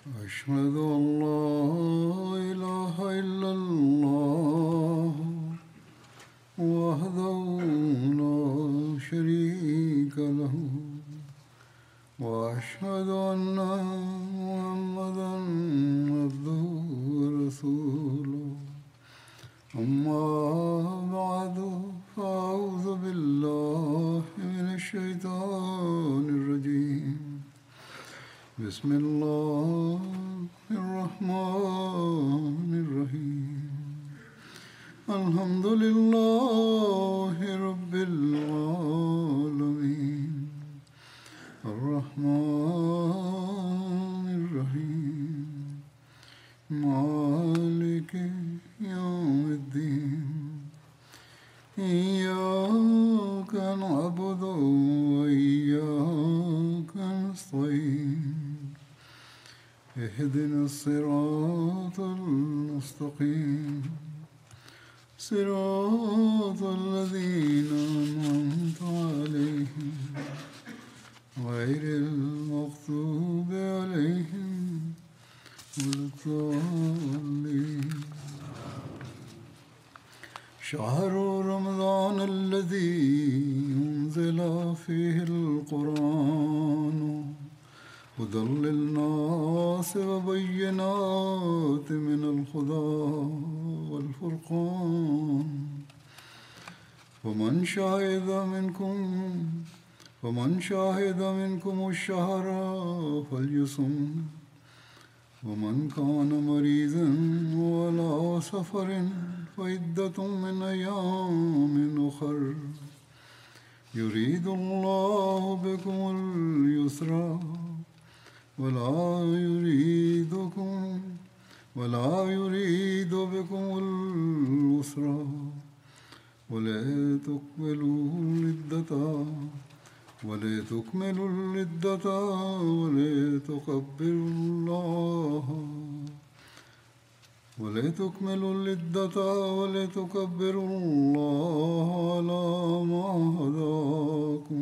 أشهد أن لا إله إلا الله وحده لا شريك له وأشهد أن محمدا عبده ورسوله أما بعد فأعوذ بالله من الشيطان الرجيم بسم الله الرحمن الرحيم الحمد لله رب العالمين الرحمن الرحيم مالك يوم الدين إياك نعبد وإياك نستعين اهدنا الصراط المستقيم صراط الذين أنعمت عليهم غير المغضوب عليهم ولا الضالين شهر رمضان الذي أنزل فيه القرآن هدى للناس وبينات من الهدى والفرقان ومن شهد منكم الشهر فليصم ومن كان مريضا وعلى سفر فعدة من أيام أخر يريد الله بكم اليسر ولا يريد بكم العسر ولتكملوا العدة ولتكبروا الله على ما هداكم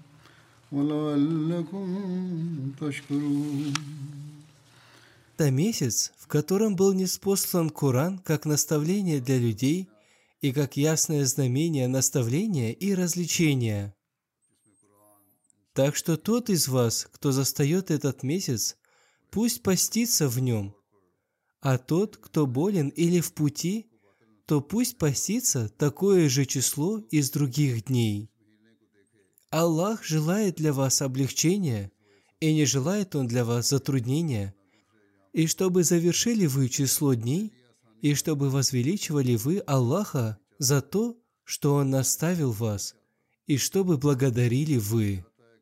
ولعلكم تشكرون. Это месяц, в котором был ниспослан Коран как наставление для людей и как ясное знамение наставления и развлечения. Так что тот из вас, кто застает этот месяц, пусть постится в нем, а тот, кто болен или в пути, то пусть постится такое же число из других дней. Аллах желает для вас облегчения, и не желает Он для вас затруднения, и чтобы завершили вы число дней, и чтобы возвеличивали вы Аллаха за то, что Он наставил вас, и чтобы благодарили вы.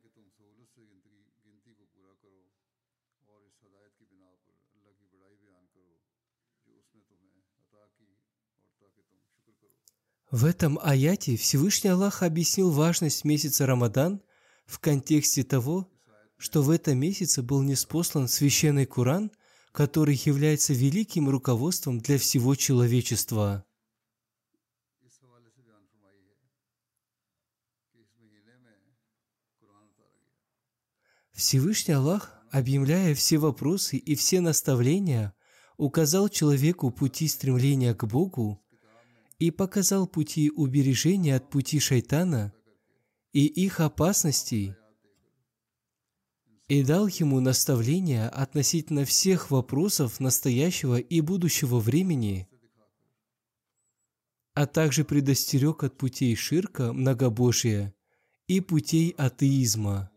В этом аяте Всевышний Аллах объяснил важность месяца Рамадан в контексте того, что в этом месяце был ниспослан священный Коран, который является великим руководством для всего человечества. Всевышний Аллах, объявляя все вопросы и все наставления, указал человеку пути стремления к Богу и показал пути убережения от пути шайтана и их опасностей, и дал ему наставления относительно всех вопросов настоящего и будущего времени, а также предостерег от путей ширка, многобожия, и путей атеизма.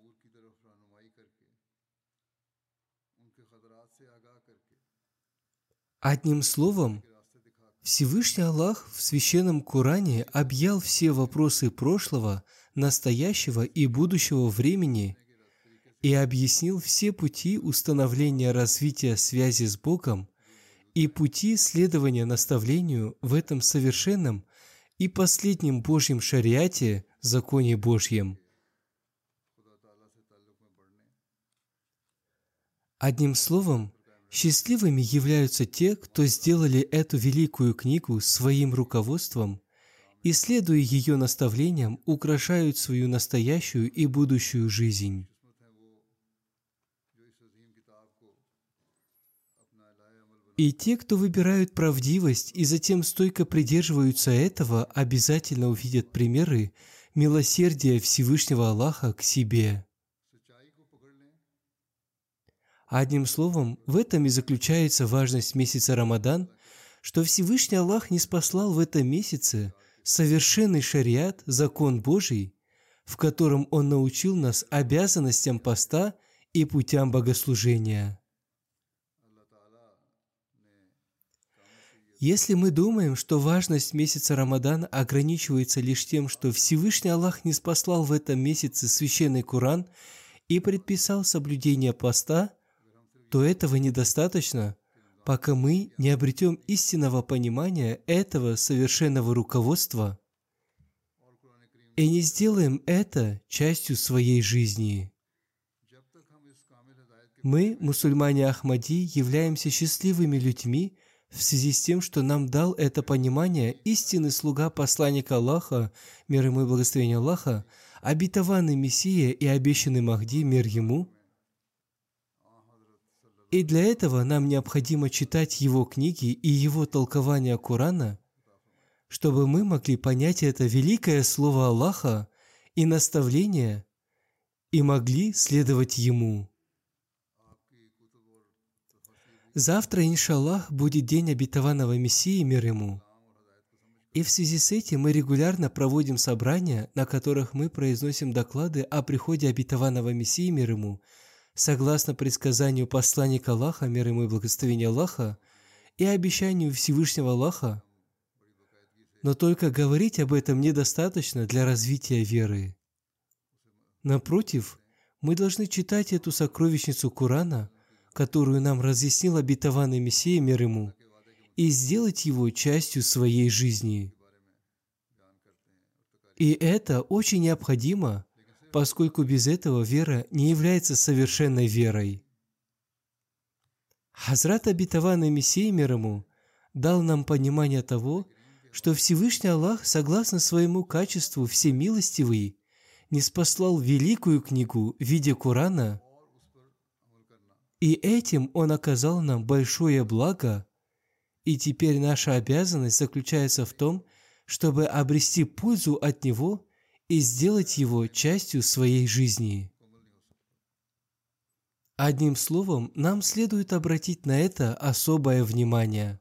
Одним словом, Всевышний Аллах в Священном Коране объял все вопросы прошлого, настоящего и будущего времени и объяснил все пути установления развития связи с Богом и пути следования наставлению в этом совершенном и последнем Божьем шариате, законе Божьем. Одним словом, счастливыми являются те, кто сделали эту великую книгу своим руководством и, следуя ее наставлениям, украшают свою настоящую и будущую жизнь. И те, кто выбирают правдивость и затем стойко придерживаются этого, обязательно увидят примеры милосердия Всевышнего Аллаха к себе. Одним словом, в этом и заключается важность месяца Рамадан, что Всевышний Аллах ниспослал в этом месяце совершенный шариат, закон Божий, в котором Он научил нас обязанностям поста и путям богослужения. Если мы думаем, что важность месяца Рамадан ограничивается лишь тем, что Всевышний Аллах ниспослал в этом месяце священный Коран и предписал соблюдение поста, то этого недостаточно, пока мы не обретем истинного понимания этого совершенного руководства и не сделаем это частью своей жизни. Мы, мусульмане Ахмади, являемся счастливыми людьми в связи с тем, что нам дал это понимание истинный слуга посланника Аллаха, мир ему и благословение Аллаха, обетованный Мессия и обещанный Махди, мир ему. И для этого нам необходимо читать его книги и его толкование Корана, чтобы мы могли понять это великое слово Аллаха и наставление, и могли следовать ему. Завтра, иншаллах, будет день обетованного Мессии, мир ему. И в связи с этим мы регулярно проводим собрания, на которых мы произносим доклады о приходе обетованного Мессии, мир ему, согласно предсказанию посланника Аллаха, мир ему и благословения Аллаха, и обещанию Всевышнего Аллаха. Но только говорить об этом недостаточно для развития веры. Напротив, мы должны читать эту сокровищницу Корана, которую нам разъяснил обетованный Мессия, мир ему, и сделать его частью своей жизни. И это очень необходимо, поскольку без этого вера не является совершенной верой. Хазрат обетованный Мессия, мир ему, дал нам понимание того, что Всевышний Аллах, согласно своему качеству всемилостивый, ниспослал великую книгу в виде Корана, и этим Он оказал нам большое благо, и теперь наша обязанность заключается в том, чтобы обрести пользу от него и сделать его частью своей жизни. Одним словом, нам следует обратить на это особое внимание.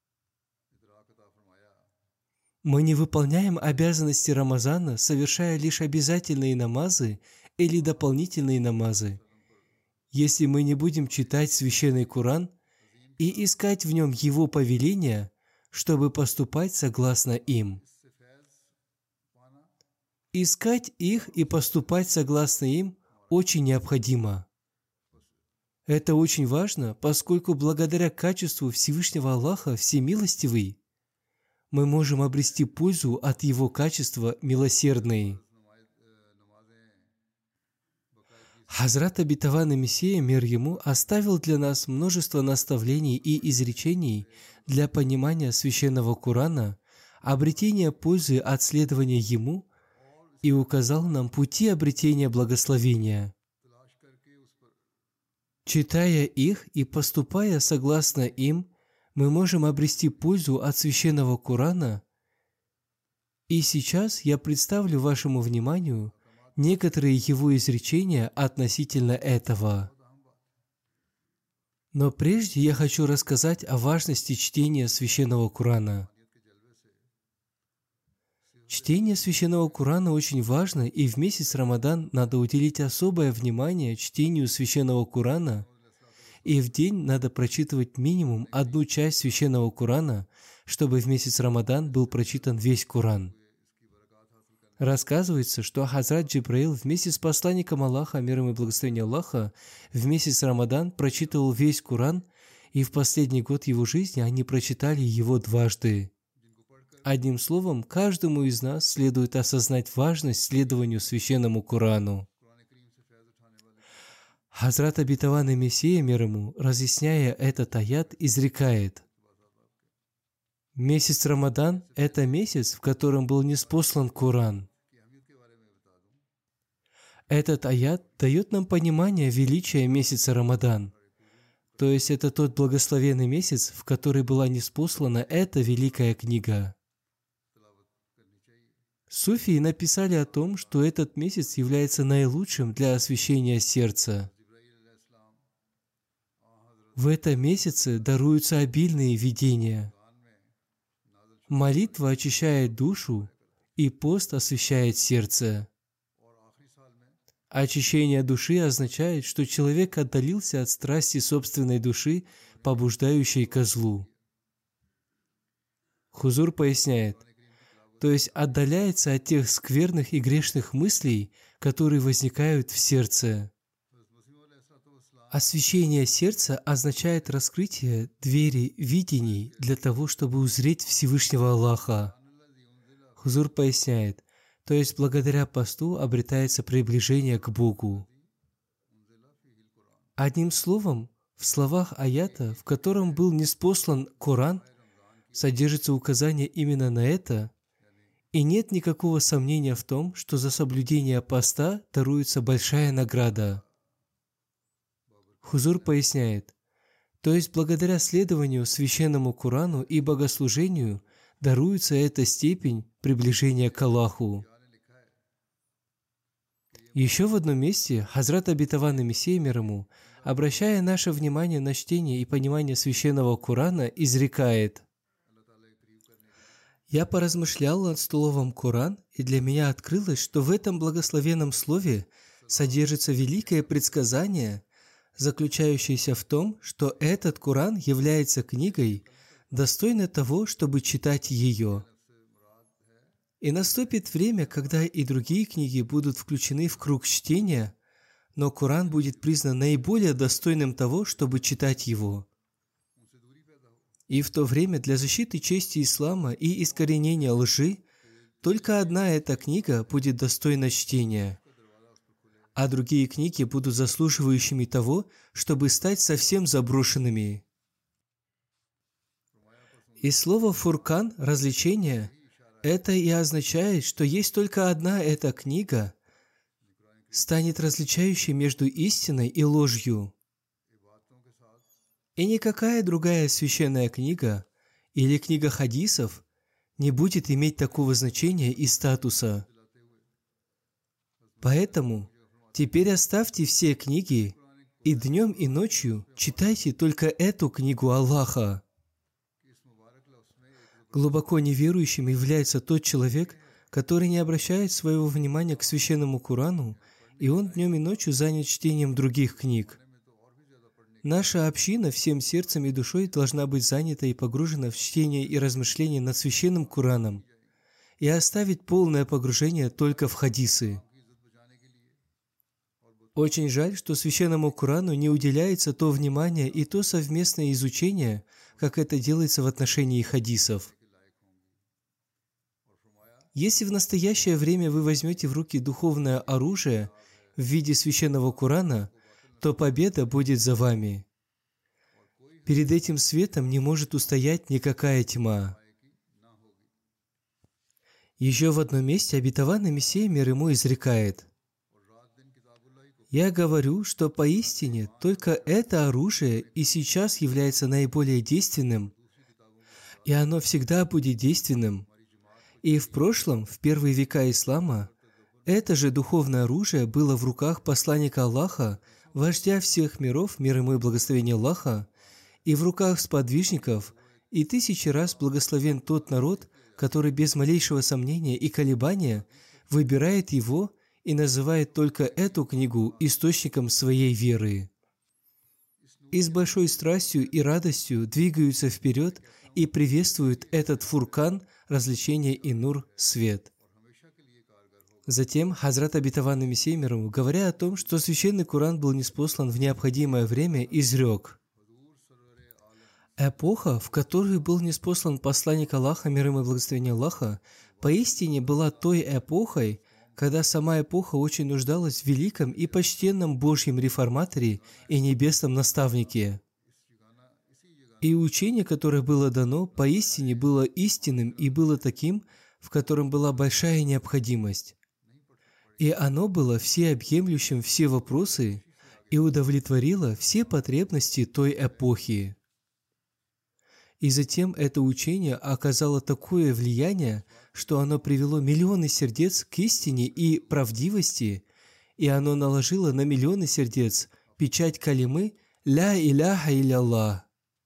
Мы не выполняем обязанности Рамазана, совершая лишь обязательные намазы или дополнительные намазы, если мы не будем читать Священный Коран и искать в нем его повеления, чтобы поступать согласно им. Искать их и поступать согласно им очень необходимо. Это очень важно, поскольку благодаря качеству Всевышнего Аллаха Всемилостивый мы можем обрести пользу от Его качества милосердный. Хазрат обетованный Мессия, мир ему, оставил для нас множество наставлений и изречений для понимания Священного Корана, обретения пользы от следования ему и указал нам пути обретения благословения. Читая их и поступая согласно им, мы можем обрести пользу от Священного Корана. И сейчас я представлю вашему вниманию некоторые его изречения относительно этого. Но прежде я хочу рассказать о важности чтения Священного Корана. Чтение Священного Корана очень важно, и в месяц Рамадан надо уделить особое внимание чтению Священного Корана, и в день надо прочитывать минимум одну часть Священного Корана, чтобы в месяц Рамадан был прочитан весь Коран. Рассказывается, что Хазрат Джибраил вместе с посланником Аллаха, мир ему и благословение Аллаха, в месяц Рамадан прочитывал весь Коран, и в последний год его жизни они прочитали его дважды. Одним словом, каждому из нас следует осознать важность следованию священному Корану. Хазрат обетованный Мессия, мир ему, разъясняя этот аят, изрекает: месяц Рамадан – это месяц, в котором был ниспослан Коран. Этот аят дает нам понимание величия месяца Рамадан. То есть это тот благословенный месяц, в который была ниспослана эта великая книга. Суфии написали о том, что этот месяц является наилучшим для освящения сердца. В этом месяце даруются обильные видения. Молитва очищает душу, и пост освящает сердце. Очищение души означает, что человек отдалился от страсти собственной души, побуждающей ко злу. Хузур поясняет, то есть отдаляется от тех скверных и грешных мыслей, которые возникают в сердце. Освящение сердца означает раскрытие двери видений для того, чтобы узреть Всевышнего Аллаха. Хузур поясняет, то есть благодаря посту обретается приближение к Богу. Одним словом, в словах аята, в котором был ниспослан Коран, содержится указание именно на это, и нет никакого сомнения в том, что за соблюдение поста даруется большая награда. Хузур поясняет, то есть благодаря следованию священному Корану и богослужению даруется эта степень приближения к Аллаху. Еще в одном месте Хазрат Обетованный Мессия мир ему, обращая наше внимание на чтение и понимание священного Корана, изрекает: «Я поразмышлял над словом Коран, и для меня открылось, что в этом благословенном слове содержится великое предсказание, заключающееся в том, что этот Коран является книгой, достойной того, чтобы читать ее. И наступит время, когда и другие книги будут включены в круг чтения, но Коран будет признан наиболее достойным того, чтобы читать его. И в то время для защиты чести ислама и искоренения лжи только одна эта книга будет достойна чтения, а другие книги будут заслуживающими того, чтобы стать совсем заброшенными». И слово «фуркан» – развлечение – это и означает, что есть только одна эта книга, станет различающей между истиной и ложью. И никакая другая священная книга или книга хадисов не будет иметь такого значения и статуса. Поэтому теперь оставьте все книги и днем и ночью читайте только эту книгу Аллаха. Глубоко неверующим является тот человек, который не обращает своего внимания к священному Корану, и он днем и ночью занят чтением других книг. Наша община всем сердцем и душой должна быть занята и погружена в чтение и размышление над священным Кораном и оставить полное погружение только в хадисы. Очень жаль, что священному Корану не уделяется то внимание и то совместное изучение, как это делается в отношении хадисов. Если в настоящее время вы возьмете в руки духовное оружие в виде священного Корана, то победа будет за вами. Перед этим светом не может устоять никакая тьма. Еще в одном месте Обетованный Мессия мир ему изрекает: «Я говорю, что поистине только это оружие и сейчас является наиболее действенным, и оно всегда будет действенным. И в прошлом, в первые века ислама, это же духовное оружие было в руках посланника Аллаха, вождя всех миров, мир ему и благословение Аллаха, и в руках сподвижников, и тысячи раз благословен тот народ, который без малейшего сомнения и колебания выбирает его и называет только эту книгу источником своей веры. И с большой страстью и радостью двигаются вперед и приветствуют этот фуркан, развлечение и нур, свет». Затем Хазрат Обетованный Мессия мир ему, говоря о том, что священный Коран был ниспослан в необходимое время, изрек: «Эпоха, в которую был ниспослан посланник Аллаха, мир ему и благословение Аллаха, поистине была той эпохой, когда сама эпоха очень нуждалась в великом и почтенном Божьем реформаторе и небесном наставнике. И учение, которое было дано, поистине было истинным и было таким, в котором была большая необходимость. И оно было всеобъемлющим все вопросы и удовлетворило все потребности той эпохи. И затем это учение оказало такое влияние, что оно привело миллионы сердец к истине и правдивости, и оно наложило на миллионы сердец печать калимы «Ля иляха илля.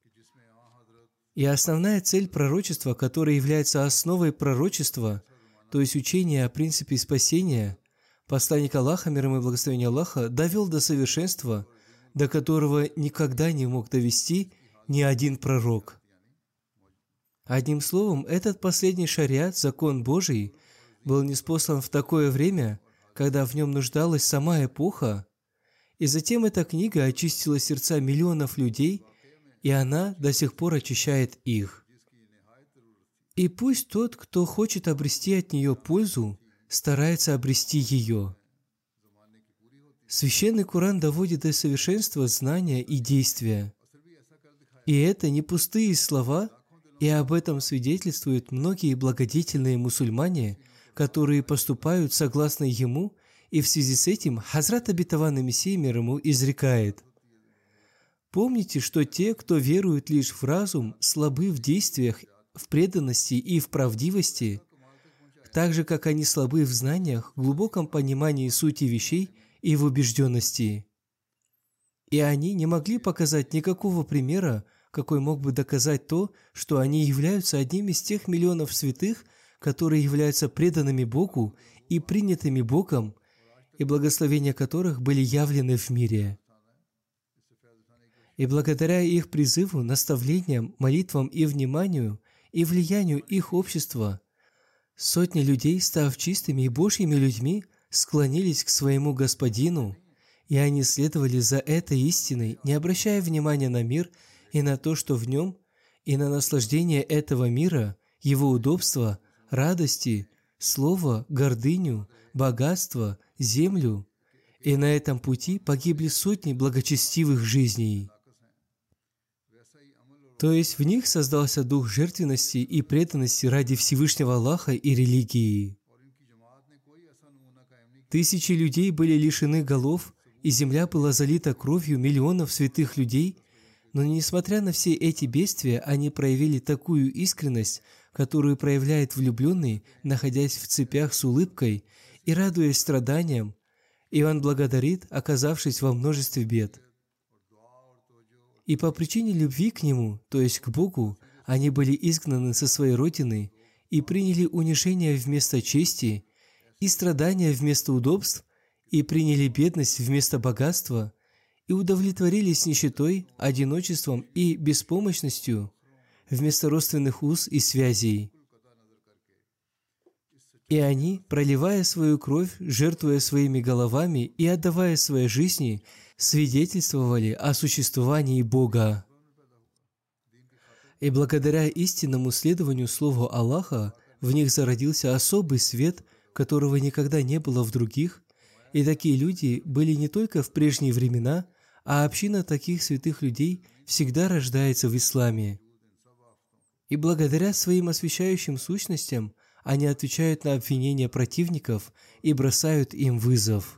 И основная цель пророчества, которая является основой пророчества, то есть учение о принципе спасения, посланник Аллаха, мир ему и благословение Аллаха, довел до совершенства, до которого никогда не мог довести ни один пророк. Одним словом, этот последний шариат, закон Божий, был ниспослан в такое время, когда в нем нуждалась сама эпоха, и затем эта книга очистила сердца миллионов людей, и она до сих пор очищает их. И пусть тот, кто хочет обрести от нее пользу, старается обрести ее. Священный Коран доводит до совершенства знания и действия. И это не пустые слова, и об этом свидетельствуют многие благодетельные мусульмане, которые поступают согласно ему, и в связи с этим Хазрат обетованный Мессия мир ему изрекает: «Помните, что те, кто верует лишь в разум, слабы в действиях, в преданности и в правдивости, так же, как они слабы в знаниях, глубоком понимании сути вещей и в убежденности». И они не могли показать никакого примера, какой мог бы доказать то, что они являются одним из тех миллионов святых, которые являются преданными Богу и принятыми Богом, и благословения которых были явлены в мире. И благодаря их призыву, наставлениям, молитвам и вниманию, и влиянию их общества, сотни людей, став чистыми и Божьими людьми, склонились к своему Господину, и они следовали за этой истиной, не обращая внимания на мир и на то, что в нем, и на наслаждение этого мира, его удобства, радости, слова, гордыню, богатство, землю, и на этом пути погибли сотни благочестивых жизней. То есть в них создался дух жертвенности и преданности ради Всевышнего Аллаха и религии. Тысячи людей были лишены голов, и земля была залита кровью миллионов святых людей, но несмотря на все эти бедствия, они проявили такую искренность, которую проявляет влюбленный, находясь в цепях с улыбкой и радуясь страданиям, и он благодарит, оказавшись во множестве бед. И по причине любви к Нему, то есть к Богу, они были изгнаны со своей родины и приняли унижение вместо чести, и страдания вместо удобств, и приняли бедность вместо богатства, и удовлетворились нищетой, одиночеством и беспомощностью вместо родственных уз и связей. И они, проливая свою кровь, жертвуя своими головами и отдавая свои жизни, свидетельствовали о существовании Бога. И благодаря истинному следованию Слову Аллаха в них зародился особый свет, которого никогда не было в других, и такие люди были не только в прежние времена, а община таких святых людей всегда рождается в исламе. И благодаря своим освящающим сущностям они отвечают на обвинения противников и бросают им вызов.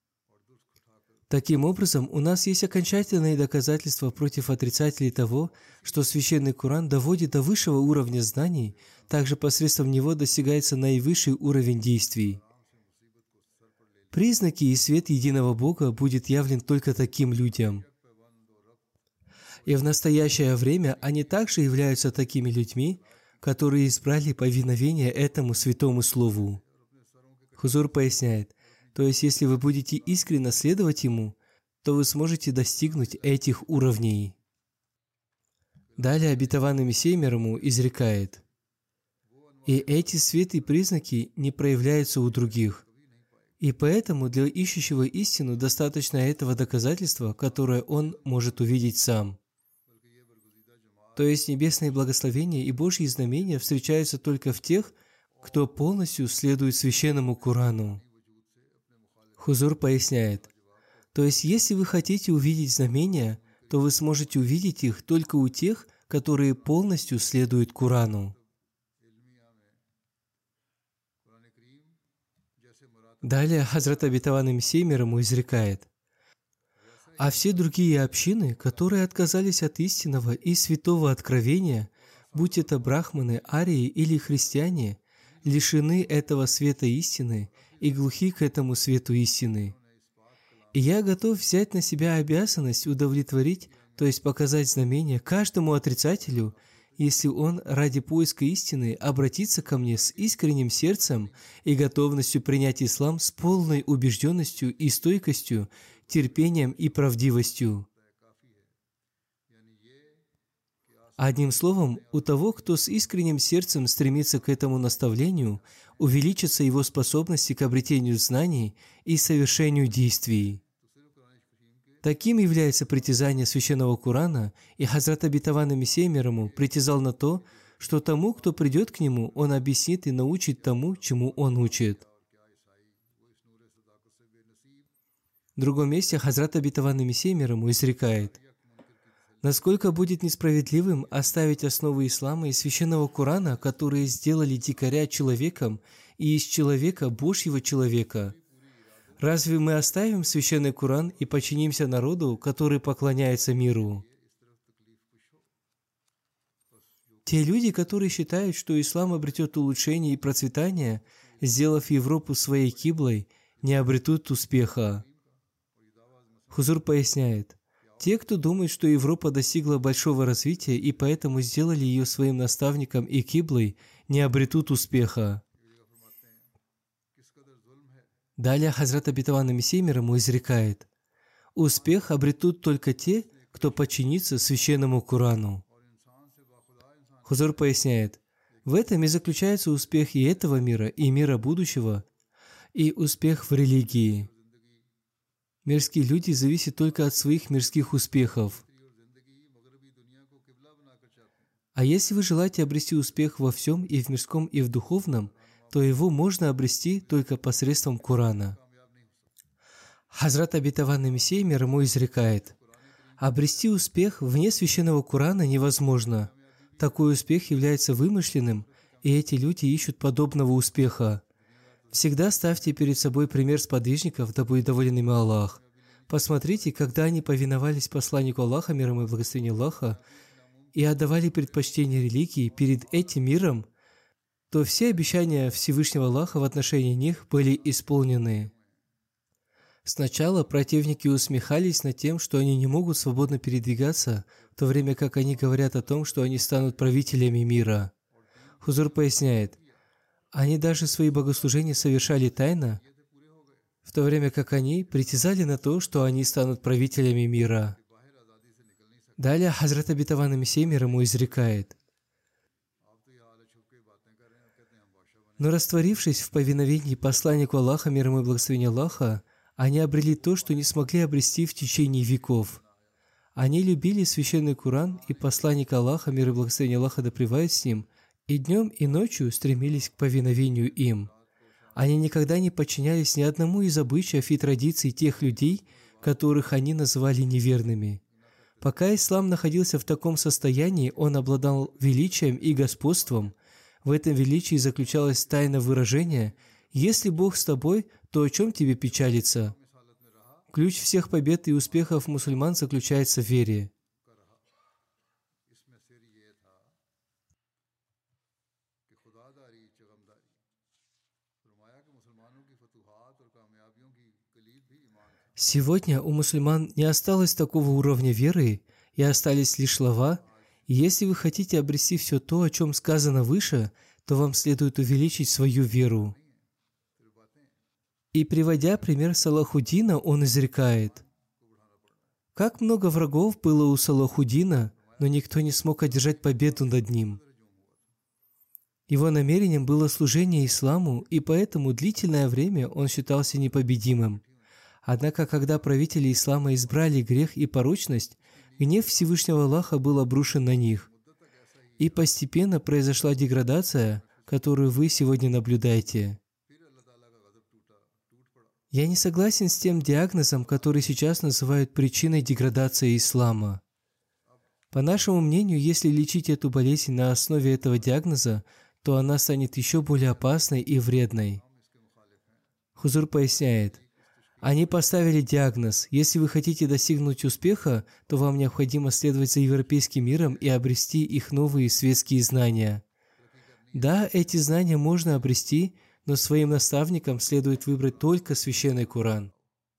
Таким образом, у нас есть окончательные доказательства против отрицателей того, что Священный Коран доводит до высшего уровня знаний, также посредством него достигается наивысший уровень действий. Признаки и свет единого Бога будет явлен только таким людям. И в настоящее время они также являются такими людьми, которые избрали повиновение этому святому слову. Хузур поясняет, то есть если вы будете искренне следовать ему, то вы сможете достигнуть этих уровней. Далее обетованный Мессия мир ему изрекает: «И эти святые признаки не проявляются у других. И поэтому для ищущего истину достаточно этого доказательства, которое он может увидеть сам». То есть небесные благословения и Божьи знамения встречаются только в тех, кто полностью следует священному Корану. Хузур поясняет, то есть если вы хотите увидеть знамения, то вы сможете увидеть их только у тех, которые полностью следуют Корану. Далее Хазрат обетованный Мессия мир ему изрекает: А все другие общины, которые отказались от истинного и святого откровения, будь это брахманы, арии или христиане, лишены этого света истины и глухи к этому свету истины. И я готов взять на себя обязанность удовлетворить, то есть показать знамение каждому отрицателю, если он ради поиска истины обратится ко мне с искренним сердцем и готовностью принять ислам с полной убежденностью и стойкостью, терпением и правдивостью. Одним словом, у того, кто с искренним сердцем стремится к этому наставлению, увеличатся его способности к обретению знаний и совершению действий. Таким является притязание Священного Корана, и Хазрат Обетованный Мессия мир ему притязал на то, что тому, кто придет к нему, он объяснит и научит тому, чему он учит. В другом месте Хазрат Обетованный Мессия мир ему изрекает: «Насколько будет несправедливым оставить основы ислама и Священного Корана, которые сделали дикаря человеком и из человека Божьего человека? Разве мы оставим Священный Коран и подчинимся народу, который поклоняется миру?» Те люди, которые считают, что ислам обретет улучшение и процветание, сделав Европу своей киблой, не обретут успеха. Хузур поясняет: те, кто думает, что Европа достигла большого развития и поэтому сделали ее своим наставником и киблой, не обретут успеха. Далее Хазрат Обетованный Мессия мир ему изрекает: успех обретут только те, кто подчинится Священному Корану. Хузур поясняет: в этом и заключается успех и этого мира, и мира будущего, и успех в религии. Мирские люди зависят только от своих мирских успехов. А если вы желаете обрести успех во всем, и в мирском, и в духовном, то его можно обрести только посредством Корана. Хазрат Обетованный Мессия мир ему изрекает: обрести успех вне Священного Корана невозможно. Такой успех является вымышленным, и эти люди ищут подобного успеха. Всегда ставьте перед собой пример сподвижников, да будет доволен ими Аллах. Посмотрите, когда они повиновались посланнику Аллаха, мир ему и благословение Аллаха, и отдавали предпочтение религии перед этим миром, то все обещания Всевышнего Аллаха в отношении них были исполнены. Сначала противники усмехались над тем, что они не могут свободно передвигаться, в то время как они говорят о том, что они станут правителями мира. Хузур поясняет: они даже свои богослужения совершали тайно, в то время как они притязали на то, что они станут правителями мира. Далее Хазрат Обетованный Мессия мир ему изрекает: но растворившись в повиновении посланнику Аллаха, мир ему и благословение Аллаха, они обрели то, что не смогли обрести в течение веков. Они любили Священный Коран и посланника Аллаха, мир и благословение Аллаха да пребывает с ним, и днем и ночью стремились к повиновению им. Они никогда не подчинялись ни одному из обычаев и традиций тех людей, которых они называли неверными. Пока ислам находился в таком состоянии, он обладал величием и господством. В этом величии заключалась тайна выражения: «Если Бог с тобой, то о чем тебе печалиться?» Ключ всех побед и успехов мусульман заключается в вере. Сегодня у мусульман не осталось такого уровня веры, и остались лишь слова. И если вы хотите обрести все то, о чем сказано выше, то вам следует увеличить свою веру. И приводя пример Салахуддина, он изрекает: как много врагов было у Салахуддина, но никто не смог одержать победу над ним. Его намерением было служение исламу, и поэтому длительное время он считался непобедимым. Однако, когда правители ислама избрали грех и порочность, гнев Всевышнего Аллаха был обрушен на них. И постепенно произошла деградация, которую вы сегодня наблюдаете. Я не согласен с тем диагнозом, который сейчас называют причиной деградации ислама. По нашему мнению, если лечить эту болезнь на основе этого диагноза, то она станет еще более опасной и вредной. Хузур поясняет: Они поставили диагноз: если вы хотите достигнуть успеха, то вам необходимо следовать за европейским миром и обрести их новые светские знания. Да, эти знания можно обрести, но своим наставникам следует выбрать только священный Коран.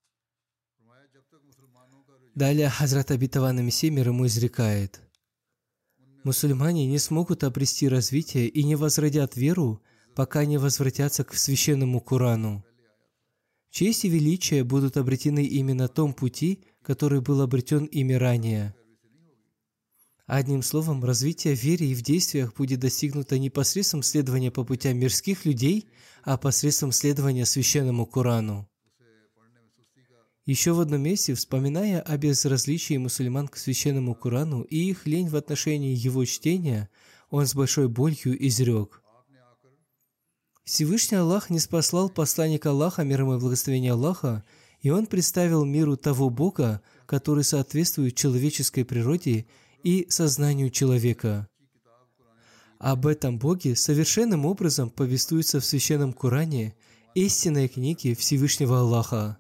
Далее Хазрат Обетованный Мессия мир ему изрекает: мусульмане не смогут обрести развитие и не возродят веру, пока не возвратятся к священному Корану. Честь и величие будут обретены именно на том пути, который был обретен ими ранее. Одним словом, развитие в вере и в действиях будет достигнуто не посредством следования по путям мирских людей, а посредством следования священному Корану. Еще в одном месте, вспоминая о безразличии мусульман к священному Корану и их лень в отношении его чтения, он с большой болью изрек: Всевышний Аллах ниспослал посланника Аллаха, мир ему и благословение Аллаха, и он представил миру того Бога, который соответствует человеческой природе и сознанию человека. Об этом Боге совершенным образом повествуется в Священном Коране, истинной книге Всевышнего Аллаха.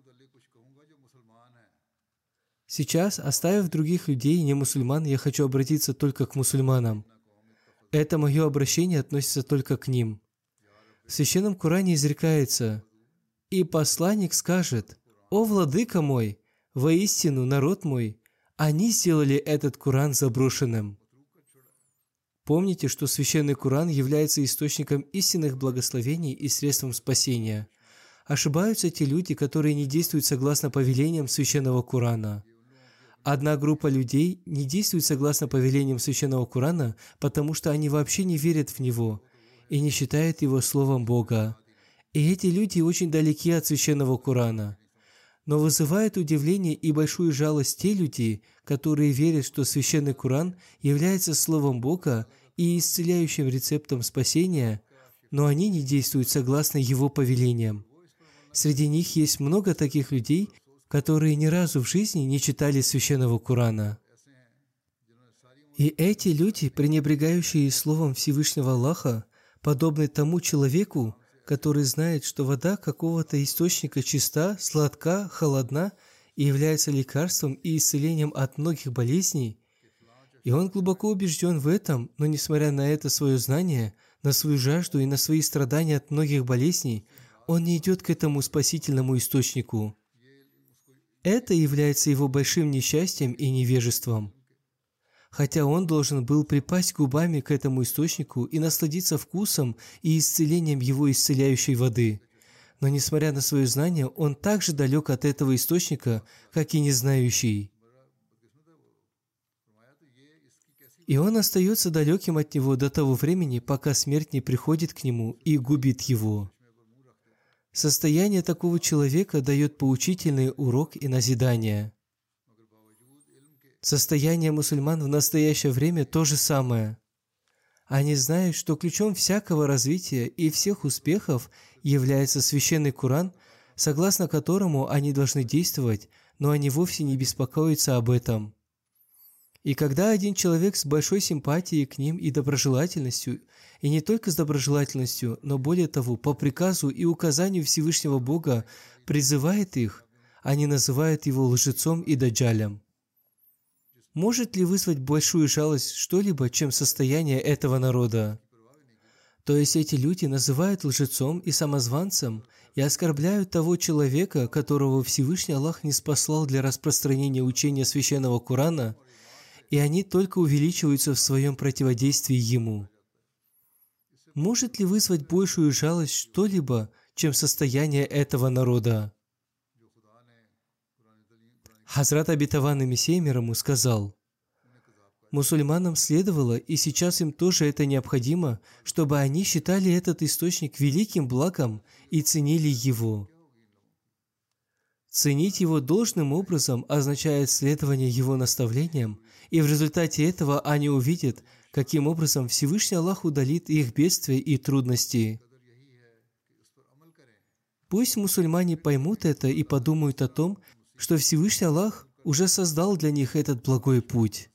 Сейчас, оставив других людей, не мусульман, я хочу обратиться только к мусульманам. Это мое обращение относится только к ним. В Священном Коране изрекается: «И посланник скажет: «О, владыка мой, воистину народ мой, они сделали этот Коран заброшенным». Помните, что Священный Коран является источником истинных благословений и средством спасения. Ошибаются те люди, которые не действуют согласно повелениям Священного Корана. Одна группа людей не действует согласно повелениям Священного Корана, потому что они вообще не верят в него и не считают его словом Бога. И эти люди очень далеки от Священного Корана. Но вызывает удивление и большую жалость те люди, которые верят, что Священный Коран является словом Бога и исцеляющим рецептом спасения, но они не действуют согласно его повелениям. Среди них есть много таких людей, которые ни разу в жизни не читали Священного Корана. И эти люди, пренебрегающие словом Всевышнего Аллаха, подобны тому человеку, который знает, что вода какого-то источника чиста, сладка, холодна и является лекарством и исцелением от многих болезней, и он глубоко убежден в этом, но несмотря на это свое знание, на свою жажду и на свои страдания от многих болезней, он не идет к этому спасительному источнику. Это является его большим несчастьем и невежеством. Хотя он должен был припасть губами к этому источнику и насладиться вкусом и исцелением его исцеляющей воды. Но несмотря на свое знание, он так же далек от этого источника, как и незнающий. И он остается далеким от него до того времени, пока смерть не приходит к нему и губит его. Состояние такого человека дает поучительный урок и назидание. Состояние мусульман в настоящее время то же самое. Они знают, что ключом всякого развития и всех успехов является Священный Коран, согласно которому они должны действовать, но они вовсе не беспокоятся об этом. И когда один человек с большой симпатией к ним и доброжелательностью, и не только с доброжелательностью, но более того, по приказу и указанию Всевышнего Бога призывает их, они называют его лжецом и даджалем. Может ли вызвать большую жалость что-либо, чем состояние этого народа? То есть эти люди называют лжецом и самозванцем и оскорбляют того человека, которого Всевышний Аллах ниспослал для распространения учения Священного Корана, и они только увеличиваются в своем противодействии ему. Может ли вызвать большую жалость что-либо, чем состояние этого народа? Хазрат Обетованный Мессия мир ему сказал: мусульманам следовало, и сейчас им тоже это необходимо, чтобы они считали этот источник великим благом и ценили его. Ценить его должным образом означает следование его наставлениям, и в результате этого они увидят, каким образом Всевышний Аллах удалит их бедствия и трудности. Пусть мусульмане поймут это и подумают о том, что Всевышний Аллах уже создал для них этот благой путь.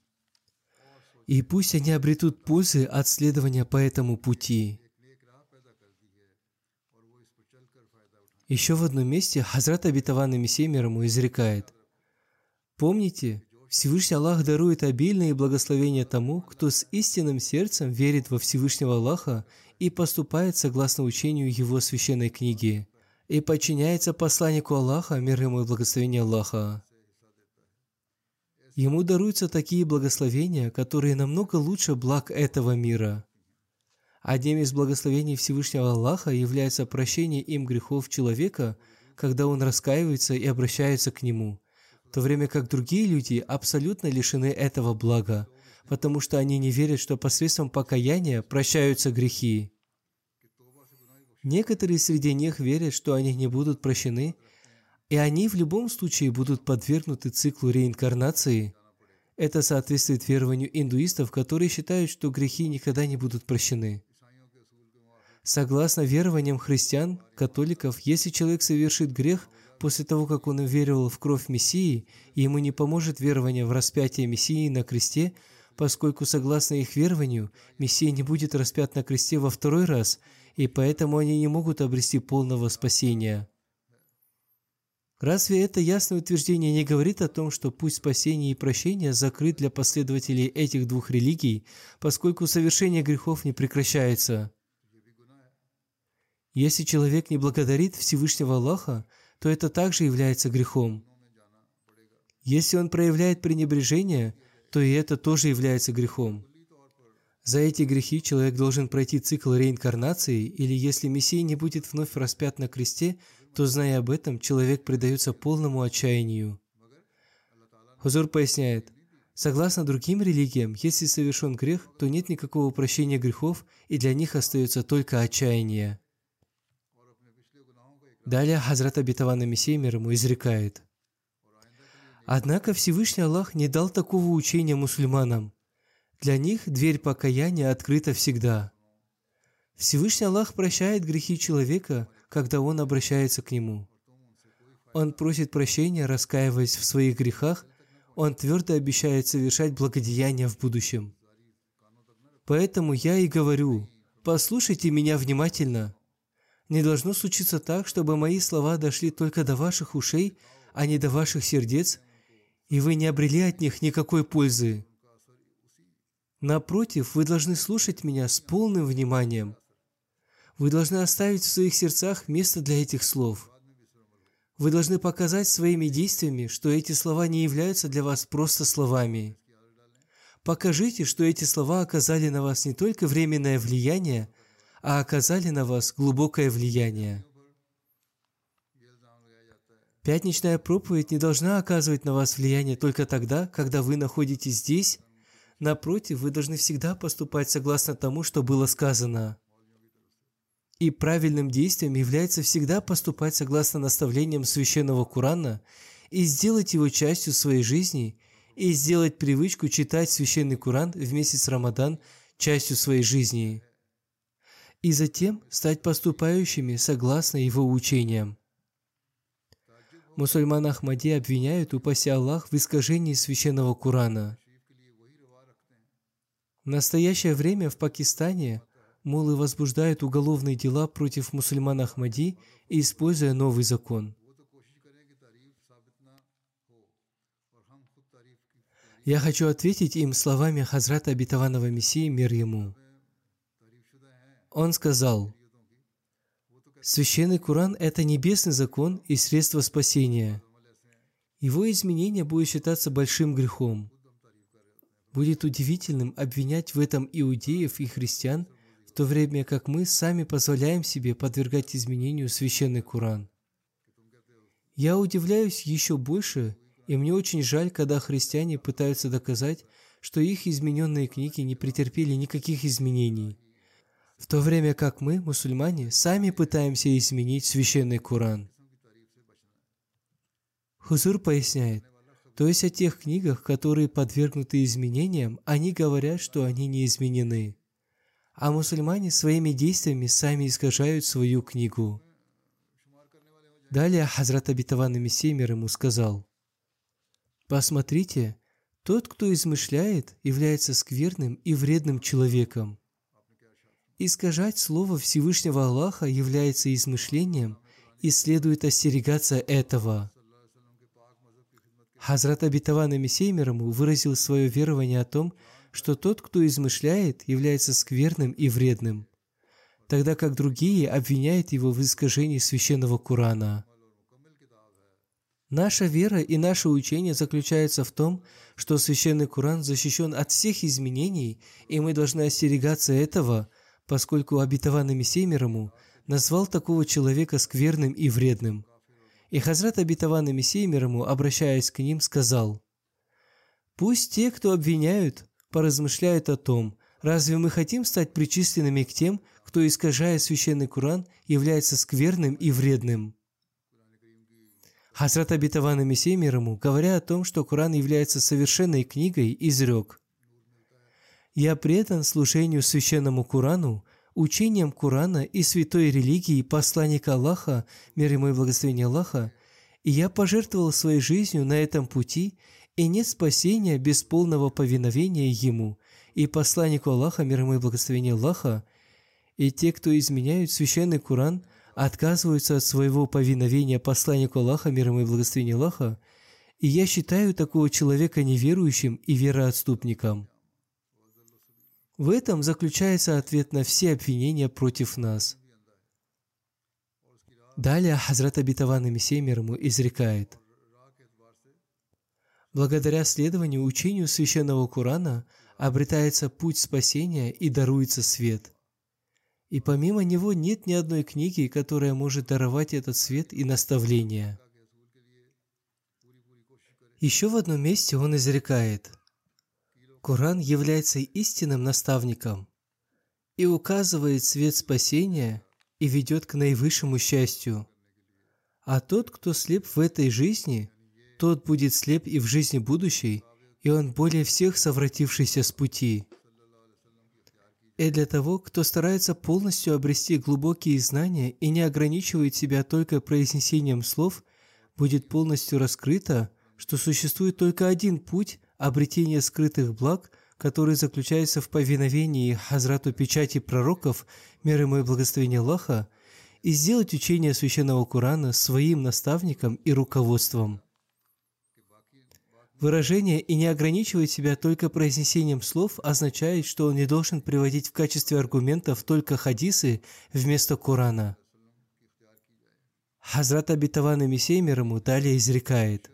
И пусть они обретут пользы от следования по этому пути. Еще в одном месте Хазрат Обетованный Мессия мир ему изрекает: «Помните, Всевышний Аллах дарует обильные благословения тому, кто с истинным сердцем верит во Всевышнего Аллаха и поступает согласно учению Его священной книги, и подчиняется посланнику Аллаха, мир ему и благословение Аллаха. Ему даруются такие благословения, которые намного лучше благ этого мира. Одним из благословений Всевышнего Аллаха является прощение им грехов человека, когда он раскаивается и обращается к Нему, в то время как другие люди абсолютно лишены этого блага, потому что они не верят, что посредством покаяния прощаются грехи. Некоторые среди них верят, что они не будут прощены, и они в любом случае будут подвергнуты циклу реинкарнации. Это соответствует верованию индуистов, которые считают, что грехи никогда не будут прощены. Согласно верованиям христиан, католиков, если человек совершит грех после того, как он уверовал в кровь Мессии, и ему не поможет верование в распятие Мессии на кресте, поскольку, согласно их верованию, Мессия не будет распят на кресте во второй раз, и поэтому они не могут обрести полного спасения. Разве это ясное утверждение не говорит о том, что путь спасения и прощения закрыт для последователей этих двух религий, поскольку совершение грехов не прекращается? Если человек не благодарит Всевышнего Аллаха, то это также является грехом. Если он проявляет пренебрежение, то и это тоже является грехом. За эти грехи человек должен пройти цикл реинкарнации, или если Мессия не будет вновь распят на кресте, то, зная об этом, человек предается полному отчаянию. Хузур поясняет: согласно другим религиям, если совершен грех, то нет никакого прощения грехов, и для них остается только отчаяние. Далее Хазрат Обетованный Мессия мир ему изрекает: «Однако Всевышний Аллах не дал такого учения мусульманам. Для них дверь покаяния открыта всегда. Всевышний Аллах прощает грехи человека, когда он обращается к Нему. Он просит прощения, раскаиваясь в своих грехах, он твердо обещает совершать благодеяния в будущем. Поэтому я и говорю: послушайте меня внимательно. Не должно случиться так, чтобы мои слова дошли только до ваших ушей, а не до ваших сердец, и вы не обрели от них никакой пользы. Напротив, вы должны слушать меня с полным вниманием. Вы должны оставить в своих сердцах место для этих слов. Вы должны показать своими действиями, что эти слова не являются для вас просто словами. Покажите, что эти слова оказали на вас не только временное влияние, а оказали на вас глубокое влияние. Пятничная проповедь не должна оказывать на вас влияние только тогда, когда вы находитесь здесь. Напротив, вы должны всегда поступать согласно тому, что было сказано. И правильным действием является всегда поступать согласно наставлениям Священного Корана и сделать его частью своей жизни, и сделать привычку читать Священный Коран в месяц Рамадан частью своей жизни, и затем стать поступающими согласно его учениям. Мусульман Ахмади обвиняют, упаси Аллах, в искажении Священного Корана. В настоящее время в Пакистане муллы возбуждают уголовные дела против мусульман Ахмади, используя новый закон. Я хочу ответить им словами Хазрата Обетованного Мессии мир ему. Он сказал: «Священный Коран – это небесный закон и средство спасения. Его изменение будет считаться большим грехом. Будет удивительным обвинять в этом иудеев и христиан, в то время как мы сами позволяем себе подвергать изменению Священный Коран. Я удивляюсь еще больше, и мне очень жаль, когда христиане пытаются доказать, что их измененные книги не претерпели никаких изменений, в то время как мы, мусульмане, сами пытаемся изменить Священный Коран». Хузур поясняет: то есть о тех книгах, которые подвергнуты изменениям, они говорят, что они не изменены, а мусульмане своими действиями сами искажают свою книгу. Далее Хазрат Обетованный Мессия мир ему сказал: «Посмотрите, тот, кто измышляет, является скверным и вредным человеком. Искажать слово Всевышнего Аллаха является измышлением, и следует остерегаться этого. Хазрат обетованный Мессия мир ему выразил свое верование о том, что тот, кто измышляет, является скверным и вредным, тогда как другие обвиняют его в искажении священного Корана. Наша вера и наше учение заключается в том, что священный Коран защищен от всех изменений, и мы должны остерегаться этого, поскольку обетованный Мессия мир ему назвал такого человека скверным и вредным. И Хазрат обетованный Мессия мир ему, обращаясь к ним, сказал: «Пусть те, кто обвиняют, поразмышляют о том, разве мы хотим стать причисленными к тем, кто, искажая священный Коран, является скверным и вредным». Хазрат обетованный Мессия мир ему, говоря о том, что Коран является совершенной книгой, изрек: «Я предан служению священному Корану, учением Корана и святой религии посланника Аллаха, мир ему и благословение Аллаха, и я пожертвовал своей жизнью на этом пути, и нет спасения без полного повиновения Ему и посланнику Аллаха, мир ему и благословение Аллаха, и те, кто изменяют священный Коран, отказываются от своего повиновения посланнику Аллаха, мир ему и благословение Аллаха, и я считаю такого человека неверующим и вероотступником». В этом заключается ответ на все обвинения против нас. Далее Хазрат обетованный Мессия мир ему изрекает: «Благодаря следованию учению священного Корана обретается путь спасения и даруется свет. И помимо него нет ни одной книги, которая может даровать этот свет и наставление». Еще в одном месте он изрекает: «Коран является истинным наставником и указывает свет спасения и ведет к наивысшему счастью. А тот, кто слеп в этой жизни, тот будет слеп и в жизни будущей, и он более всех совратившийся с пути». И для того, кто старается полностью обрести глубокие знания и не ограничивает себя только произнесением слов, будет полностью раскрыто, что существует только один путь обретения скрытых благ, который заключается в повиновении Хазрату печати пророков, мир ему и благословение Аллаха, и сделать учение священного Корана своим наставником и руководством. Выражение «и не ограничивать себя только произнесением слов» означает, что он не должен приводить в качестве аргументов только хадисы вместо Корана. Хазрат обетованный Мессия мир ему далее изрекает: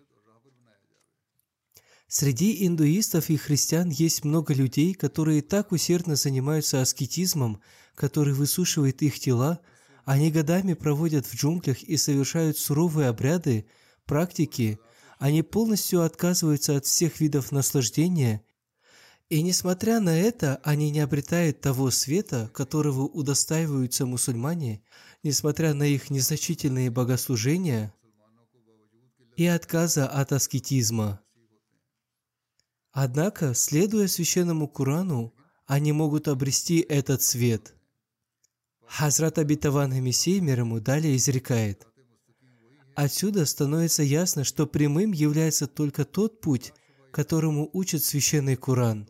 «Среди индуистов и христиан есть много людей, которые так усердно занимаются аскетизмом, который высушивает их тела, они годами проводят в джунглях и совершают суровые обряды, практики, они полностью отказываются от всех видов наслаждения, и несмотря на это, они не обретают того света, которого удостаиваются мусульмане, несмотря на их незначительные богослужения и отказа от аскетизма. Однако, следуя священному Корану, они могут обрести этот свет». Хазрат обетованный Мессия мир ему далее изрекает: «Отсюда становится ясно, что прямым является только тот путь, которому учит священный Коран.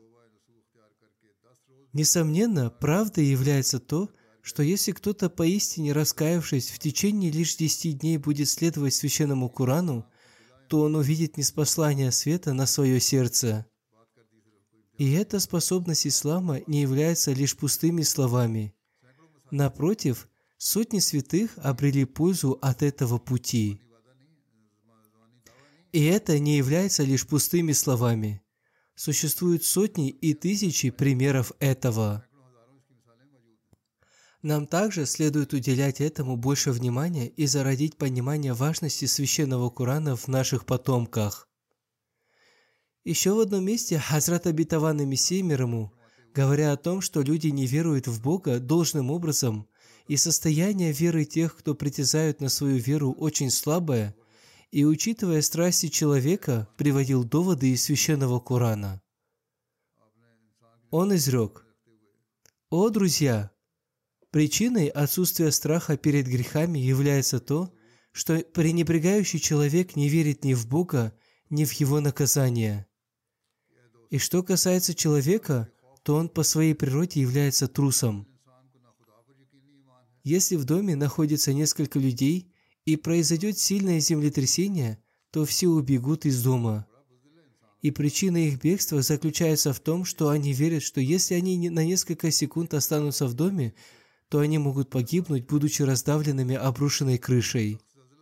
Несомненно, правдой является то, что если кто-то поистине раскаявшись в течение лишь 10 дней будет следовать священному Корану, то он увидит ниспослание света на свое сердце. И эта способность ислама не является лишь пустыми словами. Напротив, сотни святых обрели пользу от этого пути. И это не является лишь пустыми словами. Существуют сотни и тысячи примеров этого. Нам также следует уделять этому больше внимания и зародить понимание важности священного Корана в наших потомках». Еще в одном месте Хазрат обетованный Мессия мир ему, говоря о том, что люди не веруют в Бога должным образом, и состояние веры тех, кто притязают на свою веру, очень слабое, и, учитывая страсти человека, приводил доводы из священного Корана. Он изрек: «О, друзья! Причиной отсутствия страха перед грехами является то, что пренебрегающий человек не верит ни в Бога, ни в Его наказание. И что касается человека, то он по своей природе является трусом. Если в доме находится несколько людей, и произойдет сильное землетрясение, то все убегут из дома. И причина их бегства заключается в том, что они верят, что если они на несколько секунд останутся в доме, то они могут погибнуть, будучи раздавленными обрушенной крышей.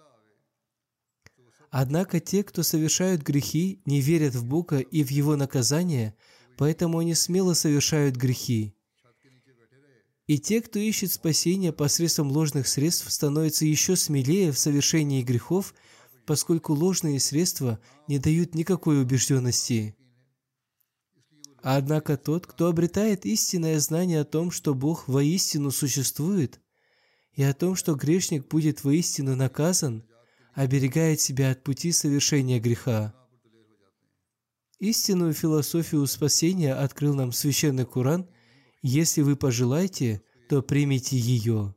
Однако те, кто совершают грехи, не верят в Бога и в Его наказание, поэтому они смело совершают грехи. И те, кто ищет спасения посредством ложных средств, становятся еще смелее в совершении грехов, поскольку ложные средства не дают никакой убежденности. Однако тот, кто обретает истинное знание о том, что Бог воистину существует, и о том, что грешник будет воистину наказан, оберегает себя от пути совершения греха. Истинную философию спасения открыл нам Священный Коран. Если вы пожелаете, то примите ее.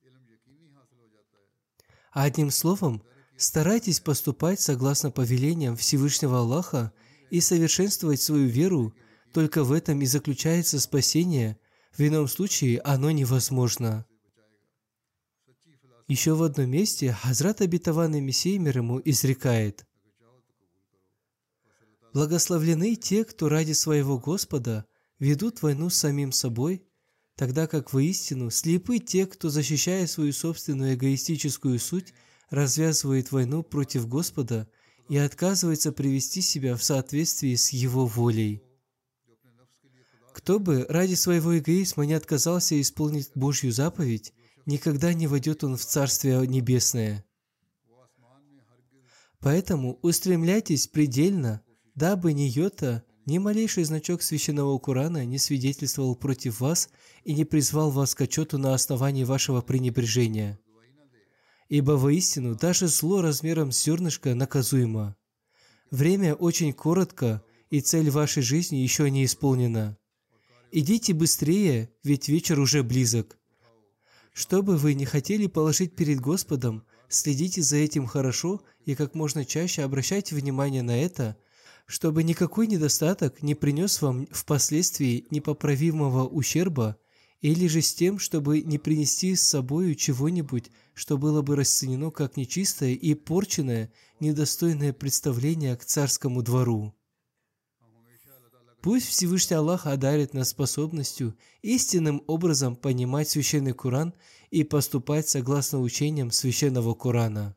Одним словом, старайтесь поступать согласно повелениям Всевышнего Аллаха и совершенствовать свою веру. Только в этом и заключается спасение. В ином случае оно невозможно. Еще в одном месте Хазрат обетованный Мессия мир ему изрекает: «Благословлены те, кто ради своего Господа ведут войну с самим собой, тогда как воистину слепы те, кто, защищая свою собственную эгоистическую суть, развязывает войну против Господа и отказывается привести себя в соответствии с Его волей». Кто бы ради своего эгоизма не отказался исполнить Божью заповедь, никогда не войдет он в Царствие Небесное. Поэтому устремляйтесь предельно, дабы ни йота, ни малейший значок Священного Корана не свидетельствовал против вас и не призвал вас к отчету на основании вашего пренебрежения. Ибо воистину даже зло размером с зернышко наказуемо. Время очень коротко, и цель вашей жизни еще не исполнена. Идите быстрее, ведь вечер уже близок. Что бы вы ни хотели положить перед Господом, следите за этим хорошо и как можно чаще обращайте внимание на это, чтобы никакой недостаток не принес вам впоследствии непоправимого ущерба, или же с тем, чтобы не принести с собою чего-нибудь, что было бы расценено как нечистое и порченное, недостойное представление к царскому двору. Пусть Всевышний Аллах одарит нас способностью истинным образом понимать Священный Коран и поступать согласно учениям Священного Корана.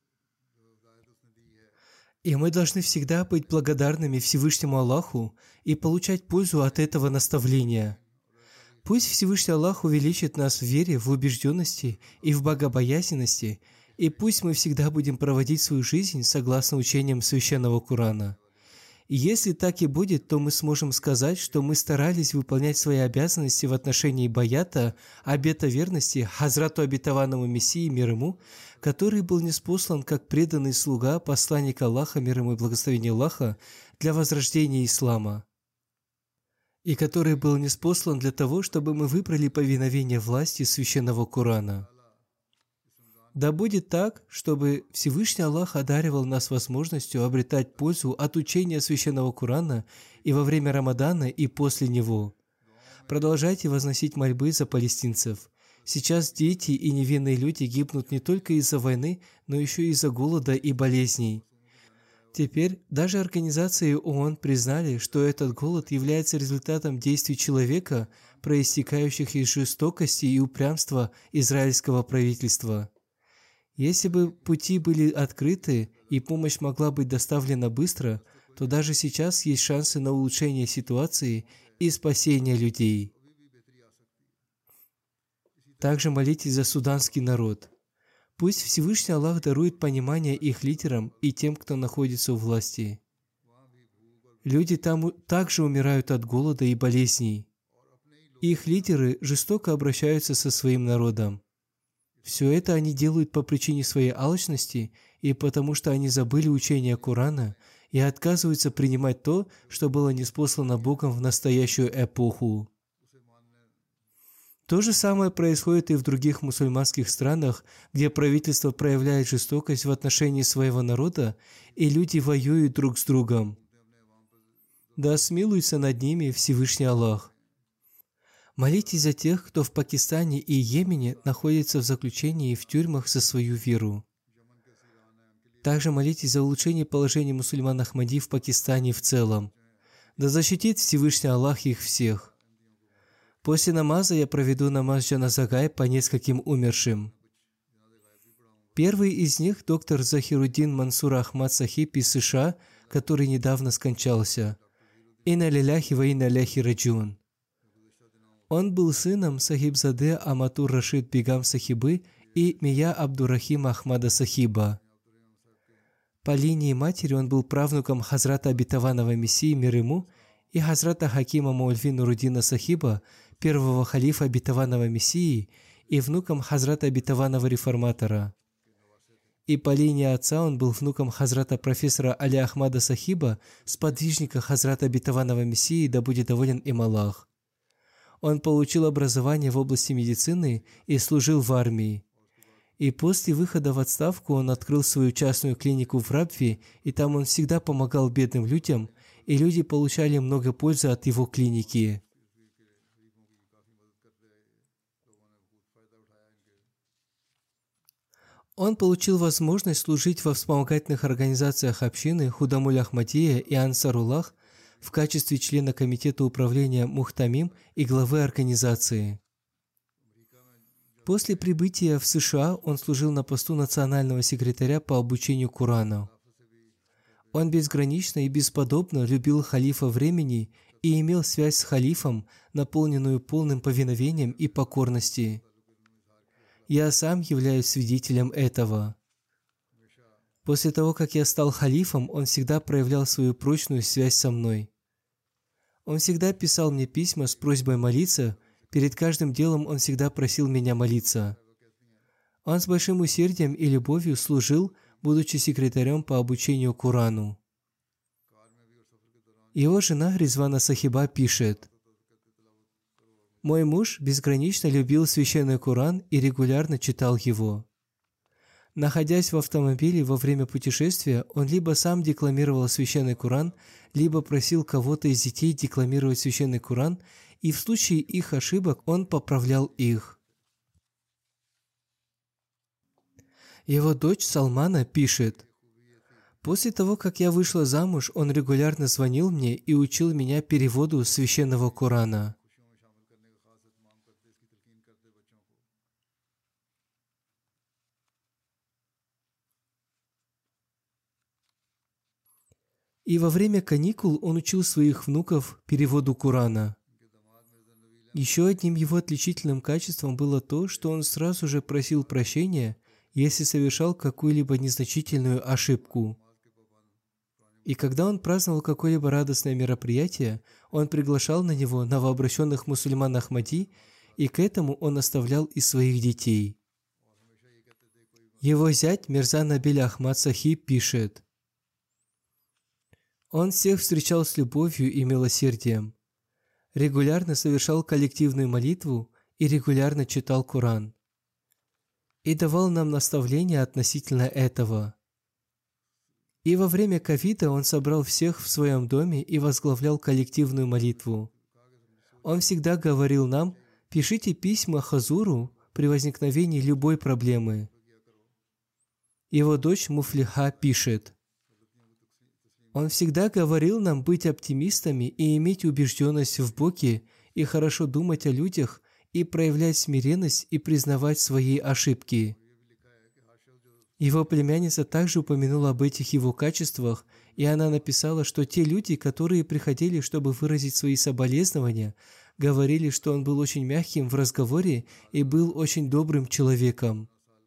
И мы должны всегда быть благодарными Всевышнему Аллаху и получать пользу от этого наставления. Пусть Всевышний Аллах увеличит нас в вере, в убежденности и в богобоязненности, и пусть мы всегда будем проводить свою жизнь согласно учениям Священного Корана. И если так и будет, то мы сможем сказать, что мы старались выполнять свои обязанности в отношении баята, обета верности Хазрату обетованному Мессии мир ему, который был ниспослан как преданный слуга посланника Аллаха, мир ему и благословение Аллаха, для возрождения ислама, и который был ниспослан для того, чтобы мы выбрали повиновение власти Священного Корана. Да будет так, чтобы Всевышний Аллах одаривал нас возможностью обретать пользу от учения Священного Корана и во время Рамадана, и после него. Продолжайте возносить мольбы за палестинцев. Сейчас дети и невинные люди гибнут не только из-за войны, но еще и из-за голода и болезней. Теперь даже организации ООН признали, что этот голод является результатом действий человека, проистекающих из жестокости и упрямства израильского правительства. Если бы пути были открыты и помощь могла быть доставлена быстро, то даже сейчас есть шансы на улучшение ситуации и спасение людей. Также молитесь за суданский народ. Пусть Всевышний Аллах дарует понимание их лидерам и тем, кто находится у власти. Люди там также умирают от голода и болезней. Их лидеры жестоко обращаются со своим народом. Все это они делают по причине своей алчности и потому, что они забыли учение Корана и отказываются принимать то, что было ниспослано Богом в настоящую эпоху. То же самое происходит и в других мусульманских странах, где правительство проявляет жестокость в отношении своего народа, и люди воюют друг с другом. Да смилуется над ними Всевышний Аллах. Молитесь за тех, кто в Пакистане и Йемене находится в заключении и в тюрьмах за свою веру. Также молитесь за улучшение положения мусульман Ахмади в Пакистане в целом. Да защитит Всевышний Аллах их всех. После намаза я проведу намаз джаназагай по нескольким умершим. Первый из них – доктор Захируддин Мансур Ахмад Сахиб из США, который недавно скончался. Инна лиляхи ва инна иляйхи раджиун. Он был сыном Сахибзаде Аматур Рашид Бигам Сахибы и Мия Абдурахима Ахмада Сахиба. По линии матери он был правнуком Хазрата Обетованного Мессии мир ему и Хазрата Хакима Маульви Нуруддина Сахиба, первого халифа Обетованного Мессии, и внуком Хазрата Обетованного Реформатора. И по линии отца он был внуком Хазрата профессора Али Ахмада Сахиба, сподвижника Хазрата Обетованного Мессии, да будет доволен им Аллах. Он получил образование в области медицины и служил в армии. И после выхода в отставку он открыл свою частную клинику в Рабве, и там он всегда помогал бедным людям, и люди получали много пользы от его клиники. Он получил возможность служить во вспомогательных организациях общины Худамуль Ахмадия и Ансаруллах в качестве члена комитета управления Мухтамим и главы организации. После прибытия в США он служил на посту национального секретаря по обучению Корану. Он безгранично и бесподобно любил халифа времени и имел связь с халифом, наполненную полным повиновением и покорностью. Я сам являюсь свидетелем этого. После того, как я стал халифом, он всегда проявлял свою прочную связь со мной. Он всегда писал мне письма с просьбой молиться, перед каждым делом он всегда просил меня молиться. Он с большим усердием и любовью служил, будучи секретарем по обучению Корану. Его жена Ризвана Сахиба пишет: «Мой муж безгранично любил священный Коран и регулярно читал его. Находясь в автомобиле во время путешествия, он либо сам декламировал священный Коран, либо просил кого-то из детей декламировать священный Коран, и в случае их ошибок он поправлял их». Его дочь Салмана пишет: «После того, как я вышла замуж, он регулярно звонил мне и учил меня переводу священного Корана». И во время каникул он учил своих внуков переводу Корана. Еще одним его отличительным качеством было то, что он сразу же просил прощения, если совершал какую-либо незначительную ошибку. И когда он праздновал какое-либо радостное мероприятие, он приглашал на него новообращенных мусульман Ахмади, и к этому он оставлял и своих детей. Его зять Мирза Набиль Ахмад Сахиб пишет: «Он всех встречал с любовью и милосердием, регулярно совершал коллективную молитву и регулярно читал Коран. И давал нам наставления относительно этого. И во время ковида он собрал всех в своем доме и возглавлял коллективную молитву. Он всегда говорил нам: пишите письма Хазуру при возникновении любой проблемы». Его дочь Муфлиха пишет: «Он всегда говорил нам быть оптимистами и иметь убежденность в Боге и хорошо думать о людях и проявлять смиренность и признавать свои ошибки». Его племянница также упомянула об этих его качествах, и она написала, что те люди, которые приходили, чтобы выразить свои соболезнования, говорили, что он был очень мягким в разговоре и был очень добрым человеком.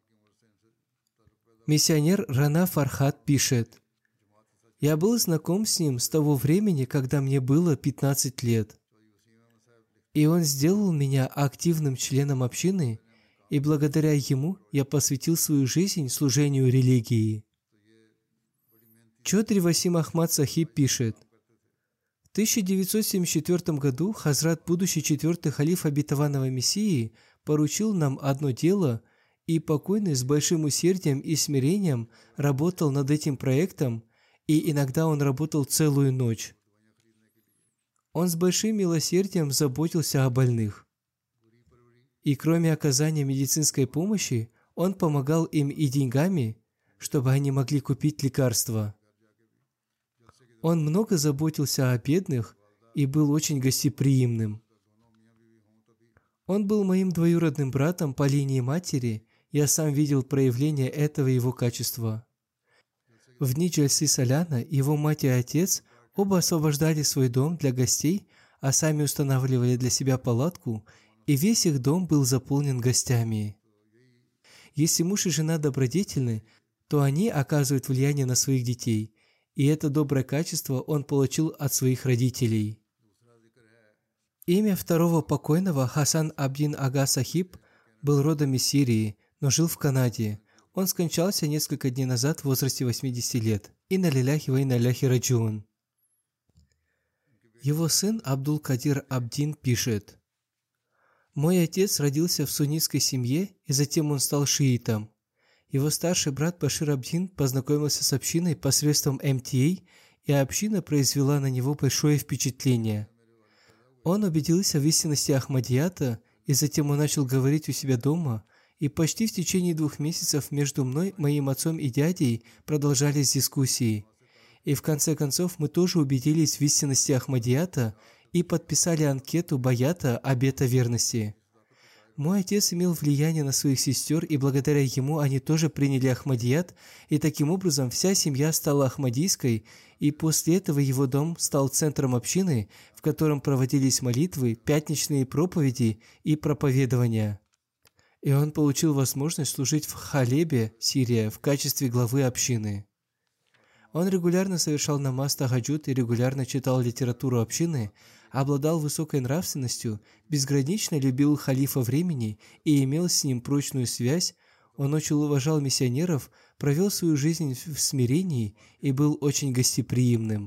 Миссионер Рана Фархат пишет: «Я был знаком с ним с того времени, когда мне было 15 лет. И он сделал меня активным членом общины, и благодаря ему я посвятил свою жизнь служению религии». Чодри Васим Ахмад Сахиб пишет: «В 1974 году Хазрат, будущий четвертый халиф Обетованного Мессии, поручил нам одно дело, и покойный с большим усердием и смирением работал над этим проектом, и иногда он работал целую ночь. Он с большим милосердием заботился о больных. И кроме оказания медицинской помощи, он помогал им и деньгами, чтобы они могли купить лекарства. Он много заботился о бедных и был очень гостеприимным. Он был моим двоюродным братом по линии матери, я сам видел проявление этого его качества. В дни Джальсы Соляна его мать и отец оба освобождали свой дом для гостей, а сами устанавливали для себя палатку, и весь их дом был заполнен гостями. Если муж и жена добродетельны, то они оказывают влияние на своих детей, и это доброе качество он получил от своих родителей. Имя второго покойного Хасан Абдин Ага Сахиб был родом из Сирии, но жил в Канаде. Он скончался несколько дней назад в возрасте 80 лет. Инна лиляхи ва инна иляйхи раджиун. Его сын Абдул Кадир Абдин пишет: «Мой отец родился в суннитской семье, и затем он стал шиитом. Его старший брат Башир Абдин познакомился с общиной посредством МТА, и община произвела на него большое впечатление. Он убедился в истинности Ахмадията, и затем он начал говорить у себя дома, и почти в течение 2 месяцев между мной, моим отцом и дядей продолжались дискуссии. И в конце концов мы тоже убедились в истинности Ахмадията и подписали анкету Баята обета верности. Мой отец имел влияние на своих сестер, и благодаря ему они тоже приняли Ахмадият, и таким образом вся семья стала ахмадийской, и после этого его дом стал центром общины, в котором проводились молитвы, пятничные проповеди и проповедования. И он получил возможность служить в Халебе, Сирия, в качестве главы общины. Он регулярно совершал намаз тахаджуд и регулярно читал литературу общины, обладал высокой нравственностью, безгранично любил халифа времени и имел с ним прочную связь. Он очень уважал миссионеров, провел свою жизнь в смирении и был очень гостеприимным.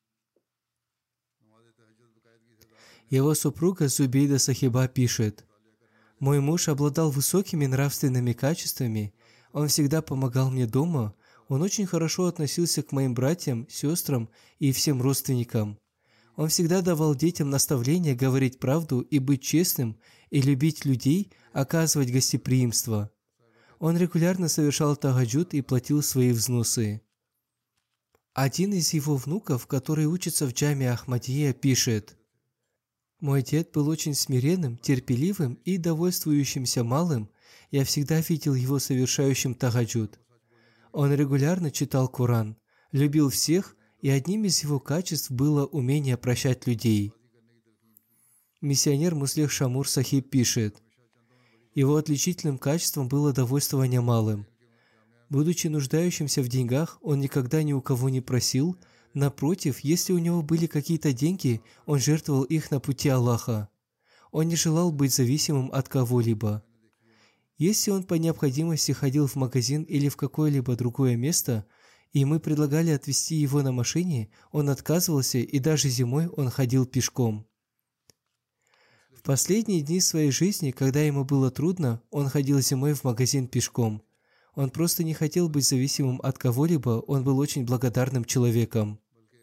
Его супруга Зубейда Сахиба пишет: «Мой муж обладал высокими нравственными качествами, он всегда помогал мне дома, он очень хорошо относился к моим братьям, сестрам и всем родственникам. Он всегда давал детям наставления говорить правду и быть честным, и любить людей, оказывать гостеприимство. Он регулярно совершал тахаджуд и платил свои взносы». Один из его внуков, который учится в джаме Ахмадия, пишет: «Мой дед был очень смиренным, терпеливым и довольствующимся малым. Я всегда видел его совершающим тахаджуд. Он регулярно читал Коран, любил всех, и одним из его качеств было умение прощать людей». Миссионер Муслих Шамур Сахиб пишет: «Его отличительным качеством было довольствование малым. Будучи нуждающимся в деньгах, он никогда ни у кого не просил. Напротив, если у него были какие-то деньги, он жертвовал их на пути Аллаха. Он не желал быть зависимым от кого-либо. Если он по необходимости ходил в магазин или в какое-либо другое место, и мы предлагали отвезти его на машине, он отказывался, и даже зимой он ходил пешком. В последние дни своей жизни, когда ему было трудно, он ходил зимой в магазин пешком. Он просто не хотел быть зависимым от кого-либо, он был очень благодарным человеком».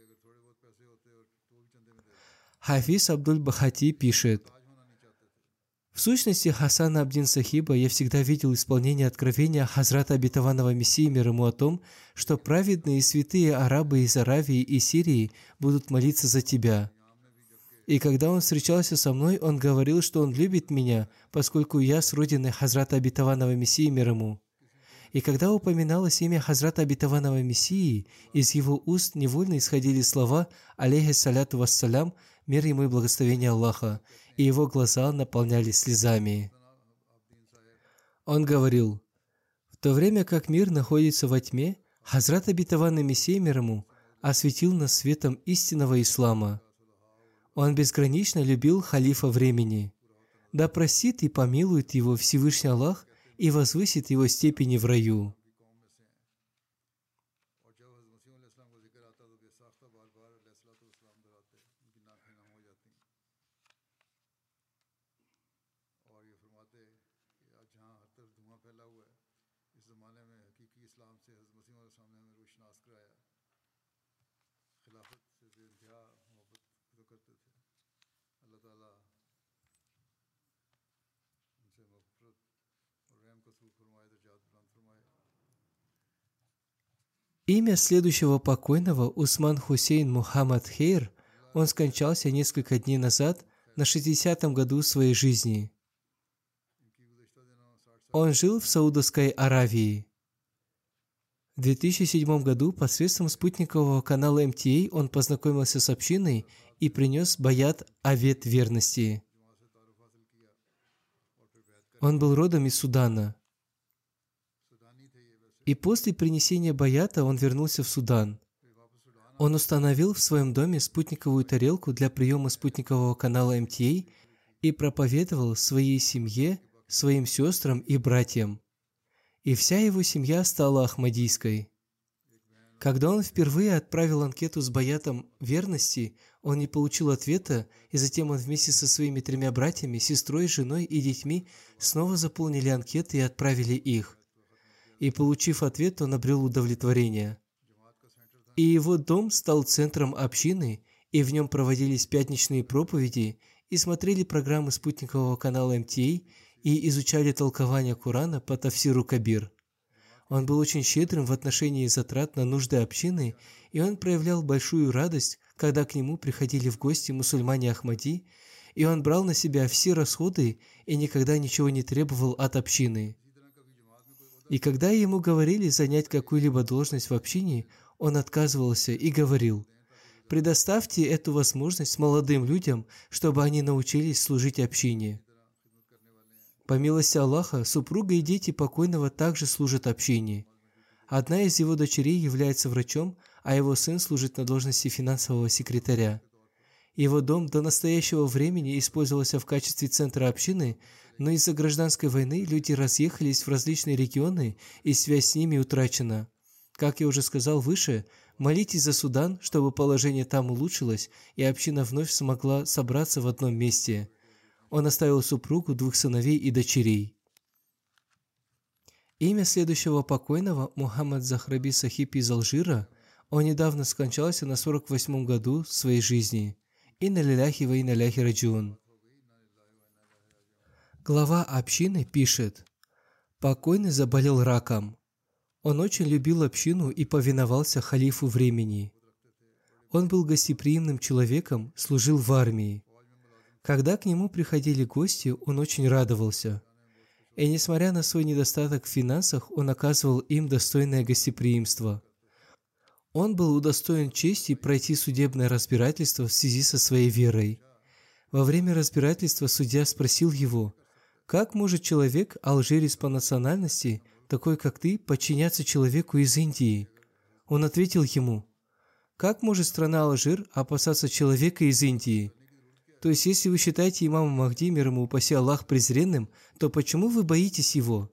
Хафиз Абдуль Бахати пишет: «В сущности, Хасана Абдин Сахиба я всегда видел исполнение откровения Хазрата Обетованного Мессии мир ему о том, что праведные и святые арабы из Аравии и Сирии будут молиться за тебя. И когда он встречался со мной, он говорил, что он любит меня, поскольку я с родины Хазрата Обетованного Мессии мир ему. И когда упоминалось имя Хазрата Обетованного Мессии, из его уст невольно исходили слова «Алейхи саляту вассалям», мир ему и благословение Аллаха, и его глаза наполнялись слезами. Он говорил: «В то время как мир находится во тьме, Хазрат Обетованный Мессия мир ему осветил нас светом истинного ислама. Он безгранично любил халифа времени. Да простит и помилует его Всевышний Аллах и возвысит его степени в раю». Имя следующего покойного Усман Хусейн Мухаммад Хейр, он скончался несколько дней назад на 60-м году своей жизни. Он жил в Саудовской Аравии. В 2007 году посредством спутникового канала МТА он познакомился с общиной и принес баят обет верности. Он был родом из Судана. И после принесения баята он вернулся в Судан. Он установил в своем доме спутниковую тарелку для приема спутникового канала МТА и проповедовал своей семье, своим сестрам и братьям. И вся его семья стала ахмадийской. Когда он впервые отправил анкету с баятом верности, он не получил ответа, и затем он вместе со своими 3 братьями, сестрой, женой и детьми снова заполнили анкеты и отправили их. И, получив ответ, он обрел удовлетворение. И его дом стал центром общины, и в нем проводились пятничные проповеди, и смотрели программы спутникового канала МТА, и изучали толкование Корана по Тафсиру Кабир. Он был очень щедрым в отношении затрат на нужды общины, и он проявлял большую радость, когда к нему приходили в гости мусульмане Ахмади, и он брал на себя все расходы и никогда ничего не требовал от общины. И когда ему говорили занять какую-либо должность в общине, он отказывался и говорил: «Предоставьте эту возможность молодым людям, чтобы они научились служить общине». По милости Аллаха, супруга и дети покойного также служат общине. Одна из его дочерей является врачом, а его сын служит на должности финансового секретаря. Его дом до настоящего времени использовался в качестве центра общины, но из-за гражданской войны люди разъехались в различные регионы, и связь с ними утрачена. Как я уже сказал выше, молитесь за Судан, чтобы положение там улучшилось, и община вновь смогла собраться в одном месте. Он оставил супругу, 2 сыновей и дочерей. Имя следующего покойного Мухаммад Захраби Сахиб из Алжира. Он недавно скончался на 48-м году своей жизни. Инна лиляхи ва инна иляйхи раджиун. Глава общины пишет: покойный заболел раком. Он очень любил общину и повиновался халифу времени. Он был гостеприимным человеком, служил в армии. Когда к нему приходили гости, он очень радовался. И несмотря на свой недостаток в финансах, он оказывал им достойное гостеприимство. Он был удостоен чести пройти судебное разбирательство в связи со своей верой. Во время разбирательства судья спросил его: «Как может человек, алжирец по национальности, такой как ты, подчиняться человеку из Индии?» Он ответил ему: «Как может страна Алжир опасаться человека из Индии? То есть, если вы считаете имама Махди, мир ему упаси Аллах, презренным, то почему вы боитесь его?»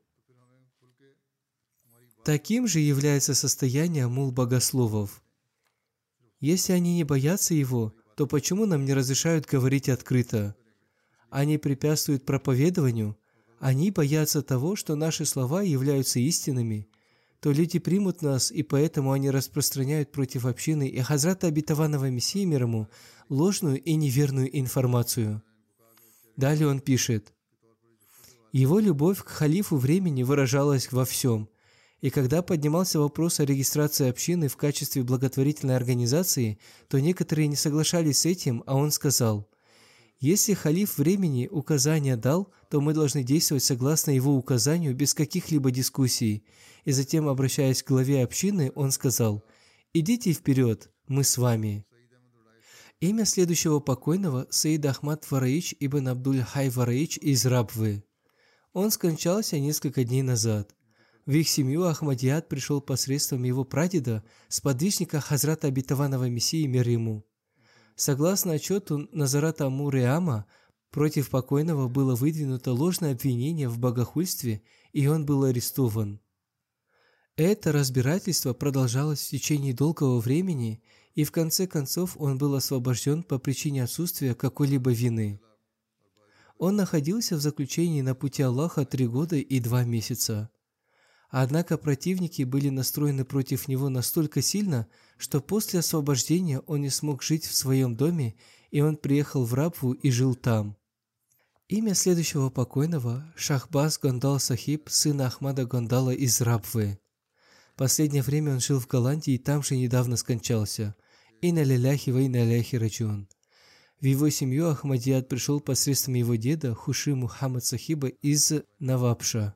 Таким же является состояние мул-богословов. Если они не боятся его, то почему нам не разрешают говорить открыто? Они препятствуют проповедованию, они боятся того, что наши слова являются истинными, то люди примут нас, и поэтому они распространяют против общины и Хазрата Обетованного Мессии мир ему ложную и неверную информацию. Далее он пишет: его любовь к халифу времени выражалась во всем, и когда поднимался вопрос о регистрации общины в качестве благотворительной организации, то некоторые не соглашались с этим, а он сказал: если халиф времени указания дал, то мы должны действовать согласно его указанию без каких-либо дискуссий. И затем, обращаясь к главе общины, он сказал: идите вперед, мы с вами. Имя следующего покойного Саид Ахмад Вараич ибн Абдуль-Хай Вараич из Рабвы. Он скончался несколько дней назад. В их семью Ахмадият пришел посредством его прадеда, сподвижника Хазрата Обетованного Мессии мир ему. Согласно отчету Назарата Амур-и-Ама, против покойного было выдвинуто ложное обвинение в богохульстве, и он был арестован. Это разбирательство продолжалось в течение долгого времени, и в конце концов он был освобожден по причине отсутствия какой-либо вины. Он находился в заключении на пути Аллаха 3 года и 2 месяца. Однако противники были настроены против него настолько сильно, что после освобождения он не смог жить в своем доме, и он приехал в Рабву и жил там. Имя следующего покойного – Шахбаз Гондал Сахиб, сын Ахмада Гондала из Рабвы. Последнее время он жил в Голландии и там же недавно скончался. Инна лиляхи ва инна иляйхи раджиун. В его семью Ахмадият пришел посредством его деда Хуши Мухаммад Сахиба из Навабша.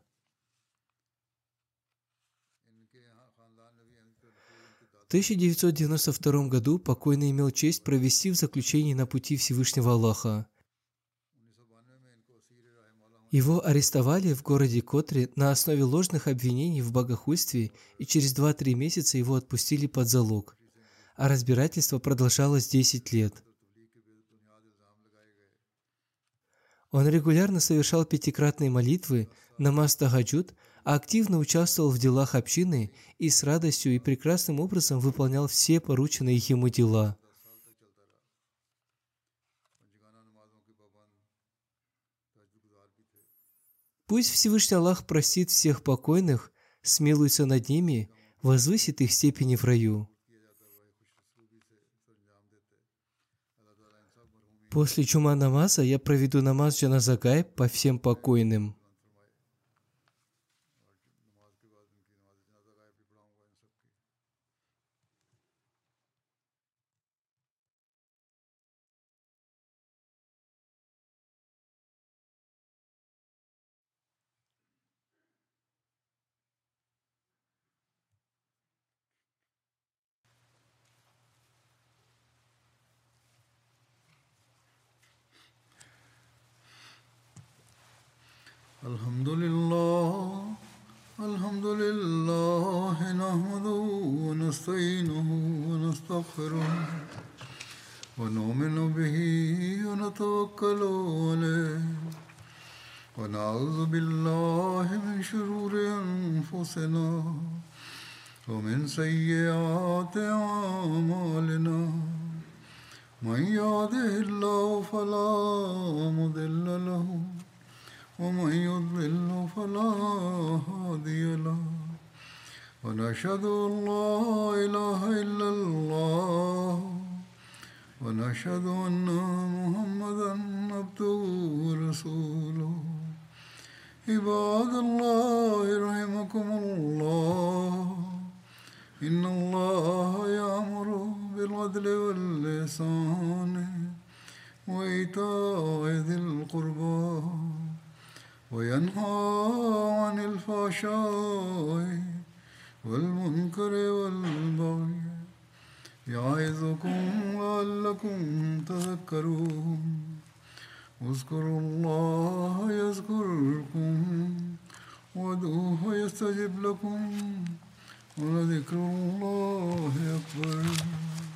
В 1992 году покойный имел честь провести в заключении на пути Всевышнего Аллаха. Его арестовали в городе Котре на основе ложных обвинений в богохульстве, и через 2-3 месяца его отпустили под залог. А разбирательство продолжалось 10 лет. Он регулярно совершал 5-кратные молитвы, намаз тагаджуд, а активно участвовал в делах общины и с радостью и прекрасным образом выполнял все порученные ему дела. Пусть Всевышний Аллах простит всех покойных, смилуется над ними, возвысит их степени в раю. После джума намаза я проведу намаз джаназа гайб по всем покойным. Alhamdulillah, nahmaduhu wa nasta'inuhu wa nastaghfiruh wa nu'minu bihi wa natawakkalu alayhi wa na'udhu billahi min shururi anfusina wa min sayyiati a'malina. Man yahdihillahu fala mudilla lahu ومن يضلل فلا هادي له ونشهد أن لا إله إلا الله ونشهد أن محمدا عبده ورسوله عباد الله رحمكم الله إن الله يأمر بالعدل والإحسان وإيتاء ذي القربى وينهى عن الفحشاء والمنكر والبغي يعظكم لعلكم تذكرون اذكروا الله يذكركم وادعوه يستجب لكم ولذكر الله أكبر.